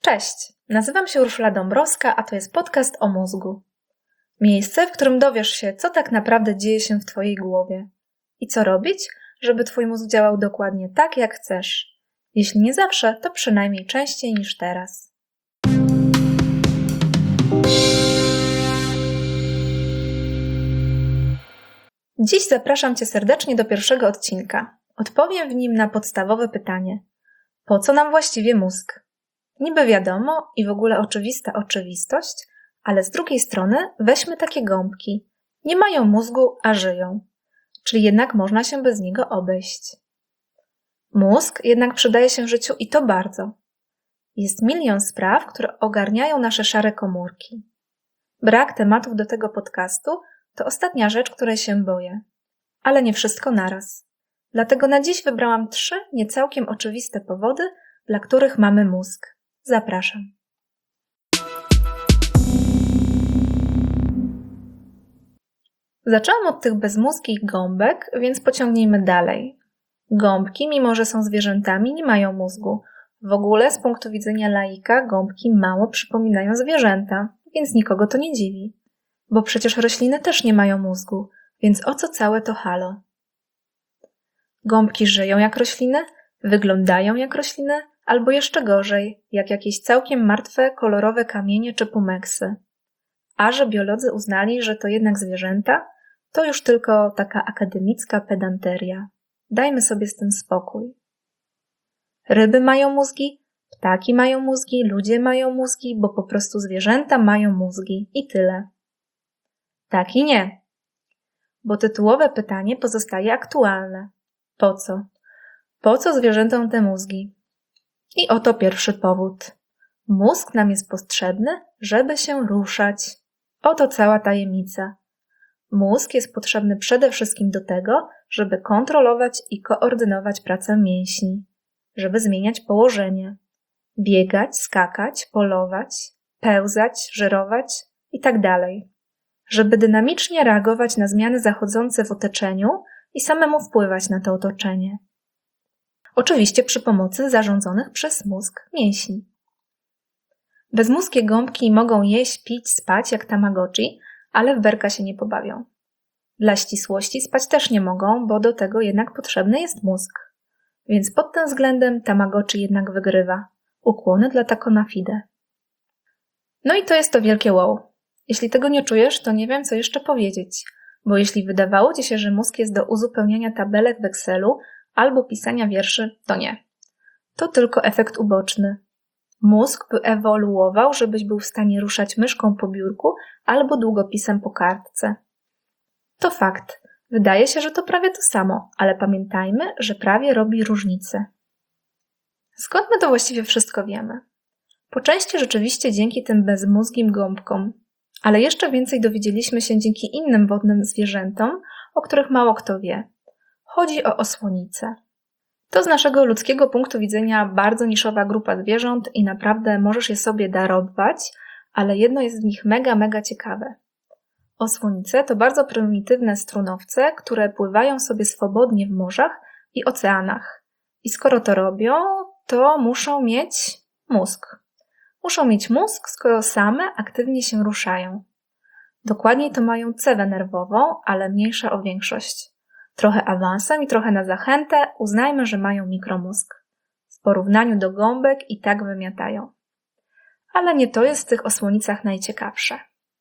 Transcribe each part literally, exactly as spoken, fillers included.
Cześć, nazywam się Urszula Dąbrowska, a to jest podcast o mózgu. Miejsce, w którym dowiesz się, co tak naprawdę dzieje się w Twojej głowie i co robić, żeby Twój mózg działał dokładnie tak, jak chcesz. Jeśli nie zawsze, to przynajmniej częściej niż teraz. Dziś zapraszam Cię serdecznie do pierwszego odcinka. Odpowiem w nim na podstawowe pytanie. Po co nam właściwie mózg? Niby wiadomo i w ogóle oczywista oczywistość, ale z drugiej strony weźmy takie gąbki. Nie mają mózgu, a żyją. Czyli jednak można się bez niego obejść. Mózg jednak przydaje się życiu i to bardzo. Jest milion spraw, które ogarniają nasze szare komórki. Brak tematów do tego podcastu to ostatnia rzecz, której się boję. Ale nie wszystko naraz. Dlatego na dziś wybrałam trzy niecałkiem oczywiste powody, dla których mamy mózg. Zapraszam. Zaczęłam od tych bezmózgich gąbek, więc pociągnijmy dalej. Gąbki, mimo że są zwierzętami, nie mają mózgu. W ogóle z punktu widzenia laika gąbki mało przypominają zwierzęta, więc nikogo to nie dziwi. Bo przecież rośliny też nie mają mózgu, więc o co całe to halo? Gąbki żyją jak rośliny, wyglądają jak rośliny, albo jeszcze gorzej, jak jakieś całkiem martwe, kolorowe kamienie czy pumeksy. A że biolodzy uznali, że to jednak zwierzęta, to już tylko taka akademicka pedanteria. Dajmy sobie z tym spokój. Ryby mają mózgi, ptaki mają mózgi, ludzie mają mózgi, bo po prostu zwierzęta mają mózgi i tyle. Tak i nie. Bo tytułowe pytanie pozostaje aktualne. Po co? Po co zwierzętom te mózgi? I oto pierwszy powód. Mózg nam jest potrzebny, żeby się ruszać. Oto cała tajemnica. Mózg jest potrzebny przede wszystkim do tego, żeby kontrolować i koordynować pracę mięśni, żeby zmieniać położenie, biegać, skakać, polować, pełzać, żerować itd., żeby dynamicznie reagować na zmiany zachodzące w otoczeniu i samemu wpływać na to otoczenie. Oczywiście przy pomocy zarządzonych przez mózg mięśni. Bezmózgie gąbki mogą jeść, pić, spać jak tamagotchi, ale w berka się nie pobawią. Dla ścisłości spać też nie mogą, bo do tego jednak potrzebny jest mózg. Więc pod tym względem tamagotchi jednak wygrywa. Ukłony dla Takona Fide. No i to jest to wielkie wow. Jeśli tego nie czujesz, to nie wiem, co jeszcze powiedzieć. Bo jeśli wydawało Ci się, że mózg jest do uzupełniania tabelek w Excelu albo pisania wierszy, to nie. To tylko efekt uboczny. Mózg wyewoluował, żebyś był w stanie ruszać myszką po biurku albo długopisem po kartce. To fakt. Wydaje się, że to prawie to samo, ale pamiętajmy, że prawie robi różnicę. Skąd my to właściwie wszystko wiemy? Po części rzeczywiście dzięki tym bezmózgim gąbkom, ale jeszcze więcej dowiedzieliśmy się dzięki innym wodnym zwierzętom, o których mało kto wie. Chodzi o osłonice. To z naszego ludzkiego punktu widzenia bardzo niszowa grupa zwierząt i naprawdę możesz je sobie darować, ale jedno jest z nich mega, mega ciekawe. Osłonice to bardzo prymitywne strunowce, które pływają sobie swobodnie w morzach i oceanach. I skoro to robią, to muszą mieć mózg. Muszą mieć mózg, skoro same aktywnie się ruszają. Dokładniej to mają cewę nerwową, ale mniejsza o większość. Trochę awansem i trochę na zachętę uznajmy, że mają mikromózg. W porównaniu do gąbek i tak wymiatają. Ale nie to jest w tych osłonicach najciekawsze.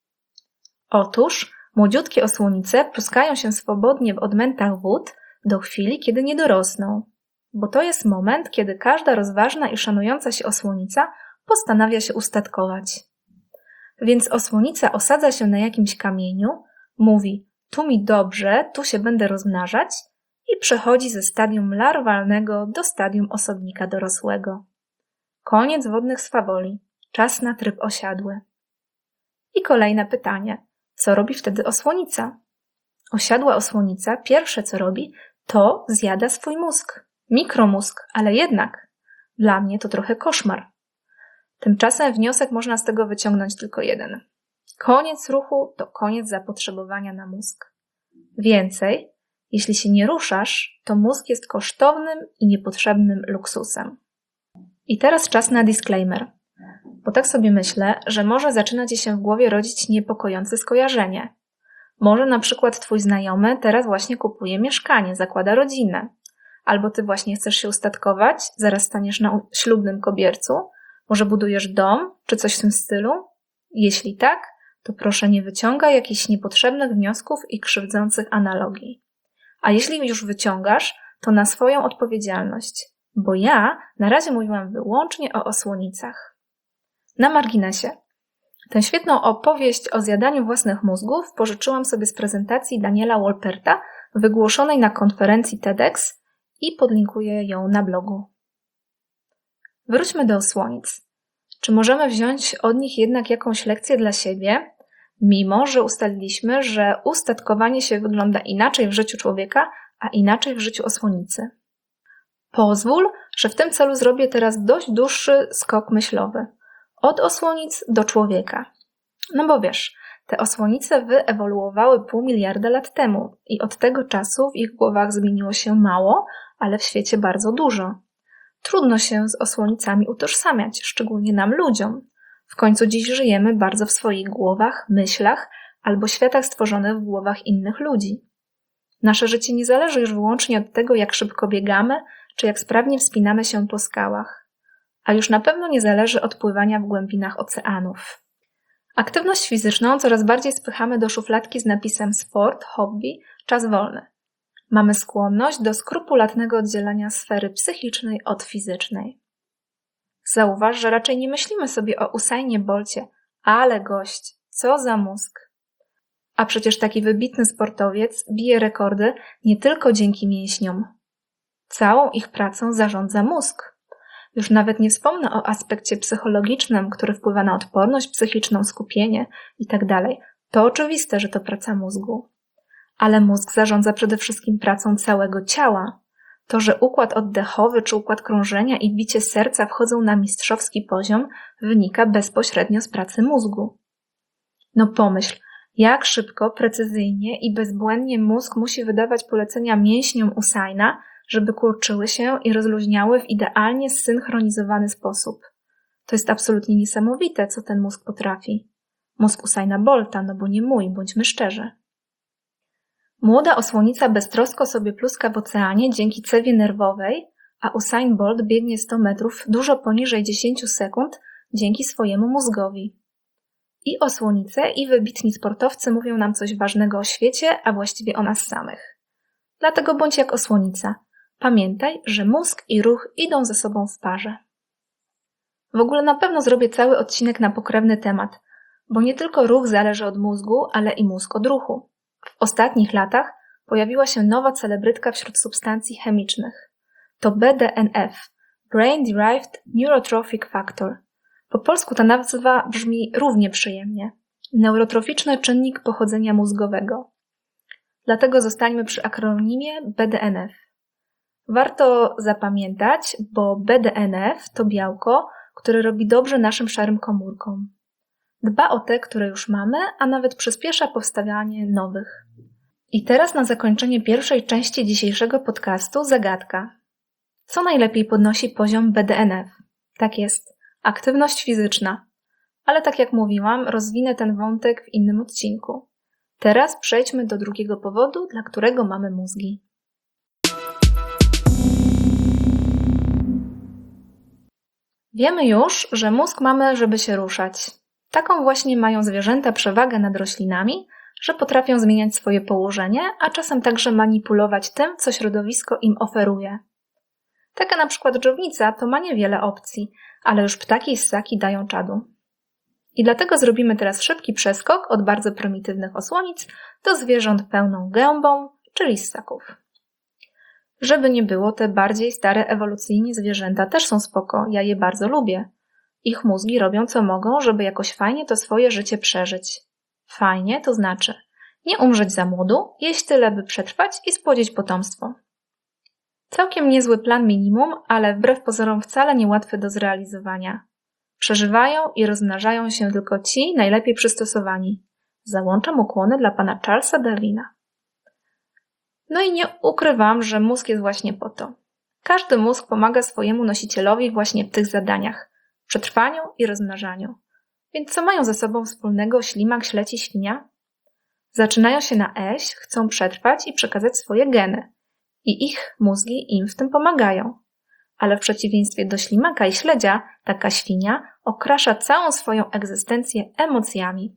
Otóż młodziutkie osłonice pluskają się swobodnie w odmętach wód do chwili, kiedy nie dorosną. Bo to jest moment, kiedy każda rozważna i szanująca się osłonica postanawia się ustatkować. Więc osłonica osadza się na jakimś kamieniu, mówi: tu mi dobrze, tu się będę rozmnażać i przechodzi ze stadium larwalnego do stadium osobnika dorosłego. Koniec wodnych swawoli. Czas na tryb osiadły. I kolejne pytanie. Co robi wtedy osłonica? Osiadła osłonica pierwsze co robi, to zjada swój mózg. Mikromózg, ale jednak. Dla mnie to trochę koszmar. Tymczasem wniosek można z tego wyciągnąć tylko jeden. Koniec ruchu to koniec zapotrzebowania na mózg. Więcej, jeśli się nie ruszasz, to mózg jest kosztownym i niepotrzebnym luksusem. I teraz czas na disclaimer. Bo tak sobie myślę, że może zaczyna ci się w głowie rodzić niepokojące skojarzenie. Może na przykład twój znajomy teraz właśnie kupuje mieszkanie, zakłada rodzinę. Albo ty właśnie chcesz się ustatkować, zaraz staniesz na ślubnym kobiercu. Może budujesz dom, czy coś w tym stylu? Jeśli tak, to proszę nie wyciągaj jakichś niepotrzebnych wniosków i krzywdzących analogii. A jeśli już wyciągasz, to na swoją odpowiedzialność, bo ja na razie mówiłam wyłącznie o osłonicach. Na marginesie. Tę świetną opowieść o zjadaniu własnych mózgów pożyczyłam sobie z prezentacji Daniela Wolperta wygłoszonej na konferencji TEDx i podlinkuję ją na blogu. Wróćmy do osłonic. Czy możemy wziąć od nich jednak jakąś lekcję dla siebie, mimo że ustaliliśmy, że ustatkowanie się wygląda inaczej w życiu człowieka, a inaczej w życiu osłonicy? Pozwól, że w tym celu zrobię teraz dość dłuższy skok myślowy. Od osłonic do człowieka. No bo wiesz, te osłonice wyewoluowały pół miliarda lat temu i od tego czasu w ich głowach zmieniło się mało, ale w świecie bardzo dużo. Trudno się z osłonicami utożsamiać, szczególnie nam ludziom. W końcu dziś żyjemy bardzo w swoich głowach, myślach albo światach stworzonych w głowach innych ludzi. Nasze życie nie zależy już wyłącznie od tego, jak szybko biegamy, czy jak sprawnie wspinamy się po skałach. A już na pewno nie zależy od pływania w głębinach oceanów. Aktywność fizyczną coraz bardziej spychamy do szufladki z napisem sport, hobby, czas wolny. Mamy skłonność do skrupulatnego oddzielania sfery psychicznej od fizycznej. Zauważ, że raczej nie myślimy sobie o Usainie Bolcie, ale gość, co za mózg. A przecież taki wybitny sportowiec bije rekordy nie tylko dzięki mięśniom. Całą ich pracą zarządza mózg. Już nawet nie wspomnę o aspekcie psychologicznym, który wpływa na odporność psychiczną, skupienie itd. To oczywiste, że to praca mózgu. Ale mózg zarządza przede wszystkim pracą całego ciała. To, że układ oddechowy czy układ krążenia i bicie serca wchodzą na mistrzowski poziom, wynika bezpośrednio z pracy mózgu. No pomyśl, jak szybko, precyzyjnie i bezbłędnie mózg musi wydawać polecenia mięśniom Usaina, żeby kurczyły się i rozluźniały w idealnie zsynchronizowany sposób. To jest absolutnie niesamowite, co ten mózg potrafi. Mózg Usaina Bolta, no bo nie mój, bądźmy szczerzy. Młoda osłonica beztrosko sobie pluska w oceanie dzięki cewie nerwowej, a Usain Bolt biegnie sto metrów dużo poniżej dziesięć sekund dzięki swojemu mózgowi. I osłonice, i wybitni sportowcy mówią nam coś ważnego o świecie, a właściwie o nas samych. Dlatego bądź jak osłonica. Pamiętaj, że mózg i ruch idą ze sobą w parze. W ogóle na pewno zrobię cały odcinek na pokrewny temat, bo nie tylko ruch zależy od mózgu, ale i mózg od ruchu. W ostatnich latach pojawiła się nowa celebrytka wśród substancji chemicznych. To B D N F, Brain Derived Neurotrophic Factor. Po polsku ta nazwa brzmi równie przyjemnie. Neurotroficzny czynnik pochodzenia mózgowego. Dlatego zostańmy przy akronimie B D N F. Warto zapamiętać, bo B D N F to białko, które robi dobrze naszym szarym komórkom. Dba o te, które już mamy, a nawet przyspiesza powstawanie nowych. I teraz na zakończenie pierwszej części dzisiejszego podcastu zagadka. Co najlepiej podnosi poziom B D N F? Tak jest, aktywność fizyczna. Ale tak jak mówiłam, rozwinę ten wątek w innym odcinku. Teraz przejdźmy do drugiego powodu, dla którego mamy mózgi. Wiemy już, że mózg mamy, żeby się ruszać. Taką właśnie mają zwierzęta przewagę nad roślinami, że potrafią zmieniać swoje położenie, a czasem także manipulować tym, co środowisko im oferuje. Taka na przykład dżownica to ma niewiele opcji, ale już ptaki i ssaki dają czadu. I dlatego zrobimy teraz szybki przeskok od bardzo prymitywnych osłonic do zwierząt pełną gębą, czyli ssaków. Żeby nie było, te bardziej stare ewolucyjnie zwierzęta też są spoko, ja je bardzo lubię. Ich mózgi robią co mogą, żeby jakoś fajnie to swoje życie przeżyć. Fajnie to znaczy nie umrzeć za młodu, jeść tyle, by przetrwać i spłodzić potomstwo. Całkiem niezły plan minimum, ale wbrew pozorom wcale niełatwy do zrealizowania. Przeżywają i rozmnażają się tylko ci najlepiej przystosowani. Załączam ukłony dla pana Charlesa Darwina. No i nie ukrywam, że mózg jest właśnie po to. Każdy mózg pomaga swojemu nosicielowi właśnie w tych zadaniach. przetrwaniu i rozmnażaniu. Więc co mają ze sobą wspólnego ślimak, śledź i świnia? Zaczynają się na eś, chcą przetrwać i przekazać swoje geny. I ich mózgi im w tym pomagają. Ale w przeciwieństwie do ślimaka i śledzia, taka świnia okrasza całą swoją egzystencję emocjami.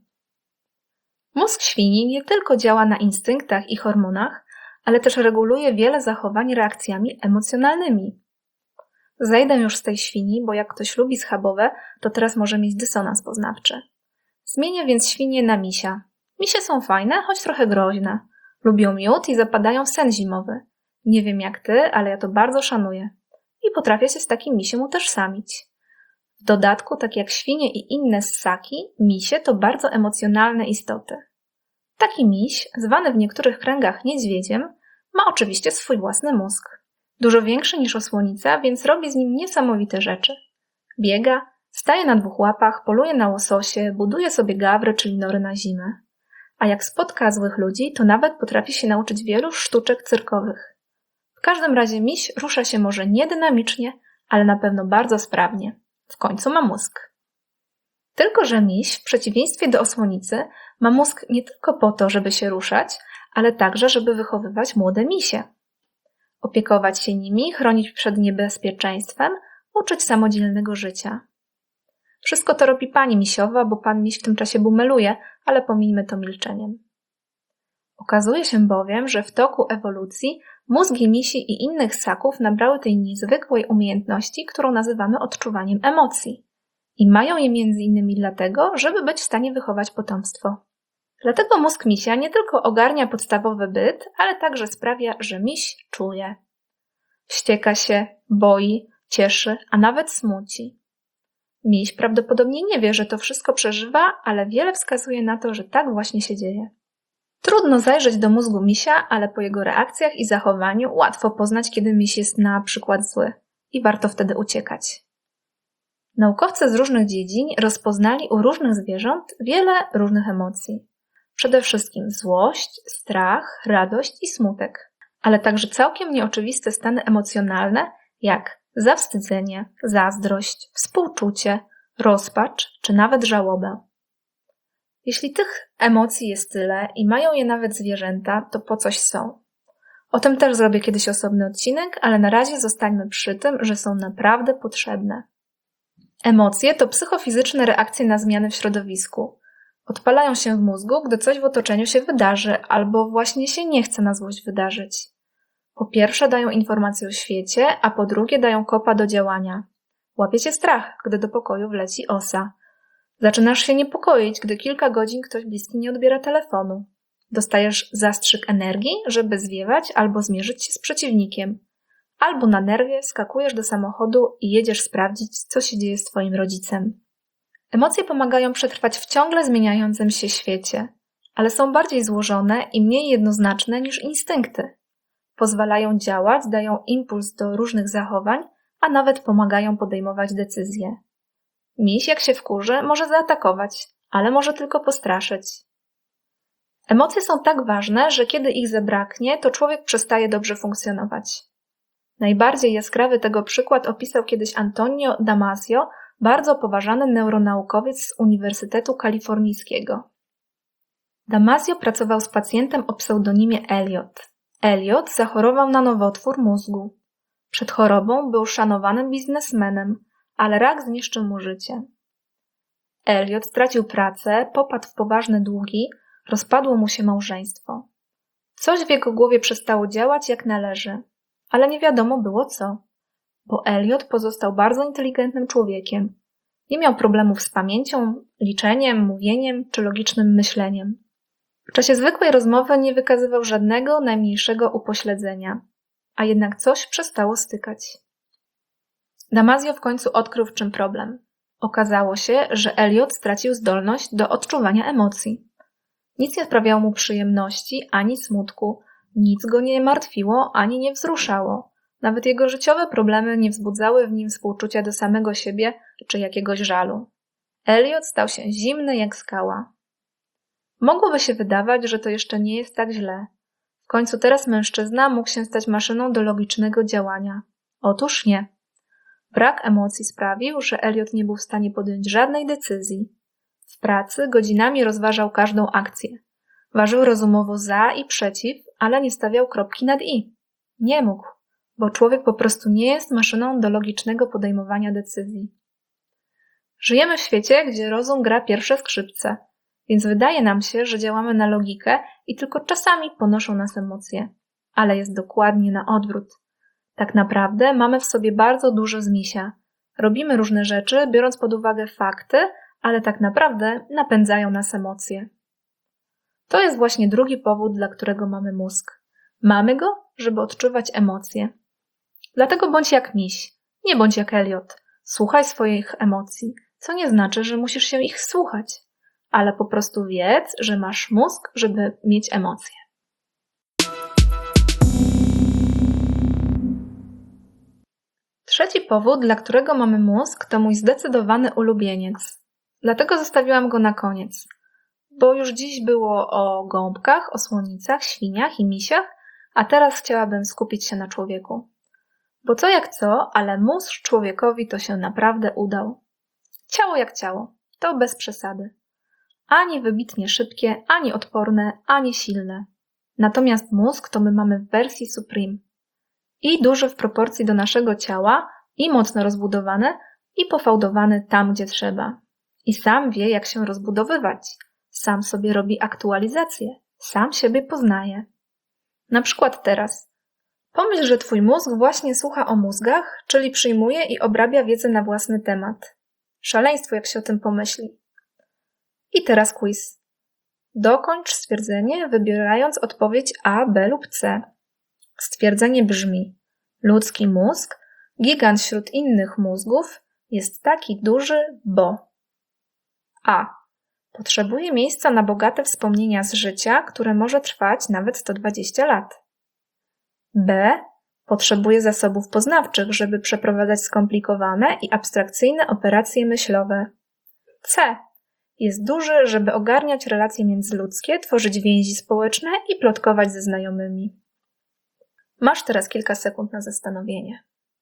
Mózg świni nie tylko działa na instynktach i hormonach, ale też reguluje wiele zachowań reakcjami emocjonalnymi. Zejdę już z tej świni, bo jak ktoś lubi schabowe, to teraz może mieć dysonans poznawczy. Zmienię więc świnię na misia. Misie są fajne, choć trochę groźne. Lubią miód i zapadają w sen zimowy. Nie wiem jak ty, ale ja to bardzo szanuję. I potrafię się z takim misiem utożsamić. W dodatku, tak jak świnie i inne ssaki, misie to bardzo emocjonalne istoty. Taki miś, zwany w niektórych kręgach niedźwiedziem, ma oczywiście swój własny mózg. Dużo większy niż osłonica, więc robi z nim niesamowite rzeczy. Biega, staje na dwóch łapach, poluje na łososie, buduje sobie gawry, czyli nory na zimę. A jak spotka złych ludzi, to nawet potrafi się nauczyć wielu sztuczek cyrkowych. W każdym razie miś rusza się może nie dynamicznie, ale na pewno bardzo sprawnie. W końcu ma mózg. Tylko że miś, w przeciwieństwie do osłonicy, ma mózg nie tylko po to, żeby się ruszać, ale także, żeby wychowywać młode misie. Opiekować się nimi, chronić przed niebezpieczeństwem, uczyć samodzielnego życia. Wszystko to robi pani misiowa, bo pan miś w tym czasie bumeluje, ale pomińmy to milczeniem. Okazuje się bowiem, że w toku ewolucji mózgi misi i innych ssaków nabrały tej niezwykłej umiejętności, którą nazywamy odczuwaniem emocji. I mają je między innymi dlatego, żeby być w stanie wychować potomstwo. Dlatego mózg misia nie tylko ogarnia podstawowy byt, ale także sprawia, że miś czuje. Wścieka się, boi, cieszy, a nawet smuci. Miś prawdopodobnie nie wie, że to wszystko przeżywa, ale wiele wskazuje na to, że tak właśnie się dzieje. Trudno zajrzeć do mózgu misia, ale po jego reakcjach i zachowaniu łatwo poznać, kiedy miś jest na przykład zły i warto wtedy uciekać. Naukowcy z różnych dziedzin rozpoznali u różnych zwierząt wiele różnych emocji. Przede wszystkim złość, strach, radość i smutek, ale także całkiem nieoczywiste stany emocjonalne jak zawstydzenie, zazdrość, współczucie, rozpacz czy nawet żałobę. Jeśli tych emocji jest tyle i mają je nawet zwierzęta, to po coś są. O tym też zrobię kiedyś osobny odcinek, ale na razie zostańmy przy tym, że są naprawdę potrzebne. Emocje to psychofizyczne reakcje na zmiany w środowisku. Odpalają się w mózgu, gdy coś w otoczeniu się wydarzy albo właśnie się nie chce na złość wydarzyć. Po pierwsze dają informacje o świecie, a po drugie dają kopa do działania. Łapie cię strach, gdy do pokoju wleci osa. Zaczynasz się niepokoić, gdy kilka godzin ktoś bliski nie odbiera telefonu. Dostajesz zastrzyk energii, żeby zwiewać albo zmierzyć się z przeciwnikiem. Albo na nerwie skakujesz do samochodu i jedziesz sprawdzić, co się dzieje z twoim rodzicem. Emocje pomagają przetrwać w ciągle zmieniającym się świecie, ale są bardziej złożone i mniej jednoznaczne niż instynkty. Pozwalają działać, dają impuls do różnych zachowań, a nawet pomagają podejmować decyzje. Miś, jak się wkurzy, może zaatakować, ale może tylko postraszyć. Emocje są tak ważne, że kiedy ich zabraknie, to człowiek przestaje dobrze funkcjonować. Najbardziej jaskrawy tego przykład opisał kiedyś Antonio Damasio, bardzo poważany neuronaukowiec z Uniwersytetu Kalifornijskiego. Damasio pracował z pacjentem o pseudonimie Elliot. Elliot zachorował na nowotwór mózgu. Przed chorobą był szanowanym biznesmenem, ale rak zniszczył mu życie. Elliot stracił pracę, popadł w poważne długi, rozpadło mu się małżeństwo. Coś w jego głowie przestało działać jak należy, ale nie wiadomo było co, bo Elliot pozostał bardzo inteligentnym człowiekiem. Nie miał problemów z pamięcią, liczeniem, mówieniem czy logicznym myśleniem. W czasie zwykłej rozmowy nie wykazywał żadnego najmniejszego upośledzenia, a jednak coś przestało stykać. Damasio w końcu odkrył, w czym problem. Okazało się, że Elliot stracił zdolność do odczuwania emocji. Nic nie sprawiało mu przyjemności ani smutku, nic go nie martwiło ani nie wzruszało. Nawet jego życiowe problemy nie wzbudzały w nim współczucia do samego siebie czy jakiegoś żalu. Elliot stał się zimny jak skała. Mogłoby się wydawać, że to jeszcze nie jest tak źle. W końcu teraz mężczyzna mógł się stać maszyną do logicznego działania. Otóż nie. Brak emocji sprawił, że Elliot nie był w stanie podjąć żadnej decyzji. W pracy godzinami rozważał każdą akcję. Ważył rozumowo za i przeciw, ale nie stawiał kropki nad i. Nie mógł, bo człowiek po prostu nie jest maszyną do logicznego podejmowania decyzji. Żyjemy w świecie, gdzie rozum gra pierwsze skrzypce, więc wydaje nam się, że działamy na logikę i tylko czasami ponoszą nas emocje. Ale jest dokładnie na odwrót. Tak naprawdę mamy w sobie bardzo dużo zmisia. Robimy różne rzeczy, biorąc pod uwagę fakty, ale tak naprawdę napędzają nas emocje. To jest właśnie drugi powód, dla którego mamy mózg. Mamy go, żeby odczuwać emocje. Dlatego bądź jak miś, nie bądź jak Elliot. Słuchaj swoich emocji, co nie znaczy, że musisz się ich słuchać, ale po prostu wiedz, że masz mózg, żeby mieć emocje. Trzeci powód, dla którego mamy mózg, to mój zdecydowany ulubieniec. Dlatego zostawiłam go na koniec. Bo już dziś było o gąbkach, o słonicach, świniach i misiach, a teraz chciałabym skupić się na człowieku. Bo co jak co, ale mózg człowiekowi to się naprawdę udał. Ciało jak ciało, to bez przesady. Ani wybitnie szybkie, ani odporne, ani silne. Natomiast mózg to my mamy w wersji Supreme. I duży w proporcji do naszego ciała, i mocno rozbudowany, i pofałdowany tam, gdzie trzeba. I sam wie, jak się rozbudowywać. Sam sobie robi aktualizację. Sam siebie poznaje. Na przykład teraz. Pomyśl, że twój mózg właśnie słucha o mózgach, czyli przyjmuje i obrabia wiedzę na własny temat. Szaleństwo, jak się o tym pomyśli. I teraz quiz. Dokończ stwierdzenie, wybierając odpowiedź A, B lub C. Stwierdzenie brzmi: ludzki mózg, gigant wśród innych mózgów, jest taki duży, bo A. Potrzebuje miejsca na bogate wspomnienia z życia, które może trwać nawet sto dwadzieścia lat. B. Potrzebuje zasobów poznawczych, żeby przeprowadzać skomplikowane i abstrakcyjne operacje myślowe. C. Jest duży, żeby ogarniać relacje międzyludzkie, tworzyć więzi społeczne i plotkować ze znajomymi. Masz teraz kilka sekund na zastanowienie.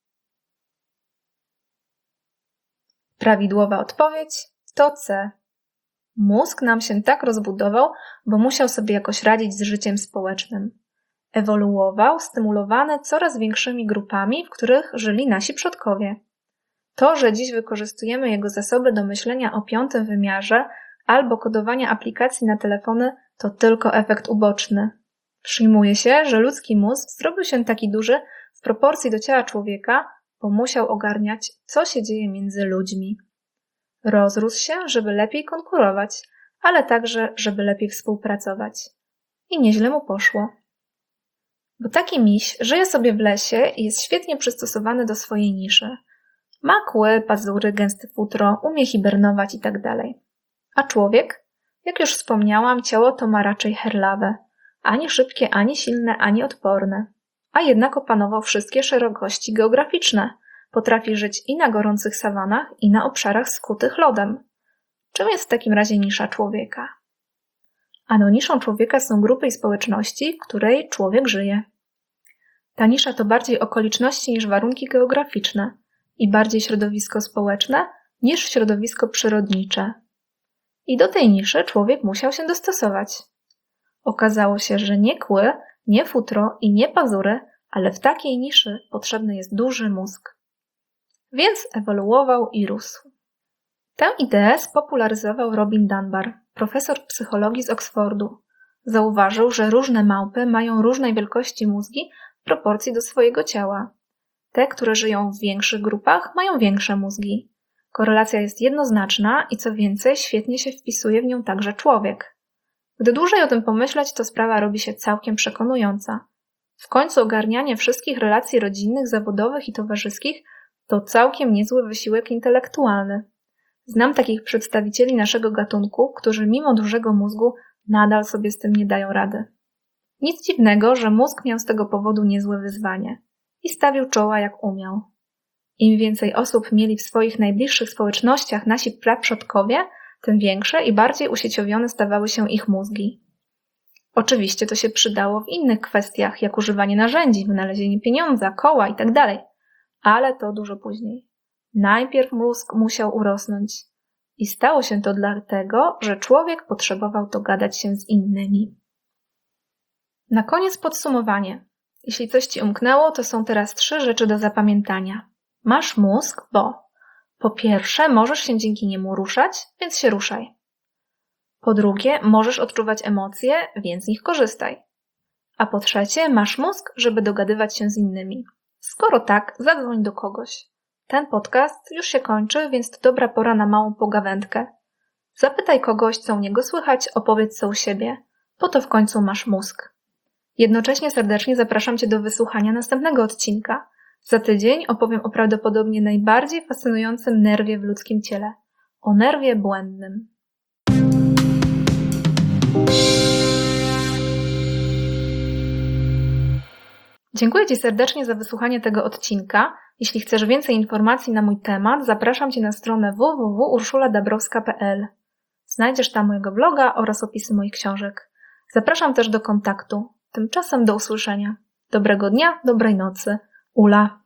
Prawidłowa odpowiedź to C. Mózg nam się tak rozbudował, bo musiał sobie jakoś radzić z życiem społecznym. Ewoluował, stymulowany coraz większymi grupami, w których żyli nasi przodkowie. To, że dziś wykorzystujemy jego zasoby do myślenia o piątym wymiarze albo kodowania aplikacji na telefony, to tylko efekt uboczny. Przyjmuje się, że ludzki mózg zrobił się taki duży w proporcji do ciała człowieka, bo musiał ogarniać, co się dzieje między ludźmi. Rozrósł się, żeby lepiej konkurować, ale także, żeby lepiej współpracować. I nieźle mu poszło. Bo taki miś żyje sobie w lesie i jest świetnie przystosowany do swojej niszy. Ma kły, pazury, gęste futro, umie hibernować itd. A człowiek? Jak już wspomniałam, ciało to ma raczej herlawe. Ani szybkie, ani silne, ani odporne. A jednak opanował wszystkie szerokości geograficzne. Potrafi żyć i na gorących sawanach, i na obszarach skutych lodem. Czym jest w takim razie nisza człowieka? Ano niszą człowieka są grupy i społeczności, w której człowiek żyje. Ta nisza to bardziej okoliczności niż warunki geograficzne i bardziej środowisko społeczne niż środowisko przyrodnicze. I do tej niszy człowiek musiał się dostosować. Okazało się, że nie kły, nie futro i nie pazury, ale w takiej niszy potrzebny jest duży mózg. Więc ewoluował i rósł. Tę ideę spopularyzował Robin Dunbar, profesor psychologii z Oksfordu. Zauważył, że różne małpy mają różnej wielkości mózgi w proporcji do swojego ciała. Te, które żyją w większych grupach, mają większe mózgi. Korelacja jest jednoznaczna i co więcej, świetnie się wpisuje w nią także człowiek. Gdy dłużej o tym pomyśleć, to sprawa robi się całkiem przekonująca. W końcu ogarnianie wszystkich relacji rodzinnych, zawodowych i towarzyskich to całkiem niezły wysiłek intelektualny. Znam takich przedstawicieli naszego gatunku, którzy mimo dużego mózgu nadal sobie z tym nie dają rady. Nic dziwnego, że mózg miał z tego powodu niezłe wyzwanie i stawił czoła jak umiał. Im więcej osób mieli w swoich najbliższych społecznościach nasi praprzodkowie, tym większe i bardziej usieciowione stawały się ich mózgi. Oczywiście to się przydało w innych kwestiach, jak używanie narzędzi, wynalezienie pieniądza, koła itd., ale to dużo później. Najpierw mózg musiał urosnąć. I stało się to dlatego, że człowiek potrzebował dogadać się z innymi. Na koniec podsumowanie. Jeśli coś Ci umknęło, to są teraz trzy rzeczy do zapamiętania. Masz mózg, bo po pierwsze możesz się dzięki niemu ruszać, więc się ruszaj. Po drugie możesz odczuwać emocje, więc z nich korzystaj. A po trzecie masz mózg, żeby dogadywać się z innymi. Skoro tak, zadzwoń do kogoś. Ten podcast już się kończy, więc to dobra pora na małą pogawędkę. Zapytaj kogoś, co u niego słychać, opowiedz co u siebie. Po to w końcu masz mózg. Jednocześnie serdecznie zapraszam Cię do wysłuchania następnego odcinka. Za tydzień opowiem o prawdopodobnie najbardziej fascynującym nerwie w ludzkim ciele. O nerwie błędnym. Dziękuję Ci serdecznie za wysłuchanie tego odcinka. Jeśli chcesz więcej informacji na mój temat, zapraszam Cię na stronę w w w kropka urszula dabrowska kropka p l. Znajdziesz tam mojego bloga oraz opisy moich książek. Zapraszam też do kontaktu. Tymczasem do usłyszenia. Dobrego dnia, dobrej nocy. Ula.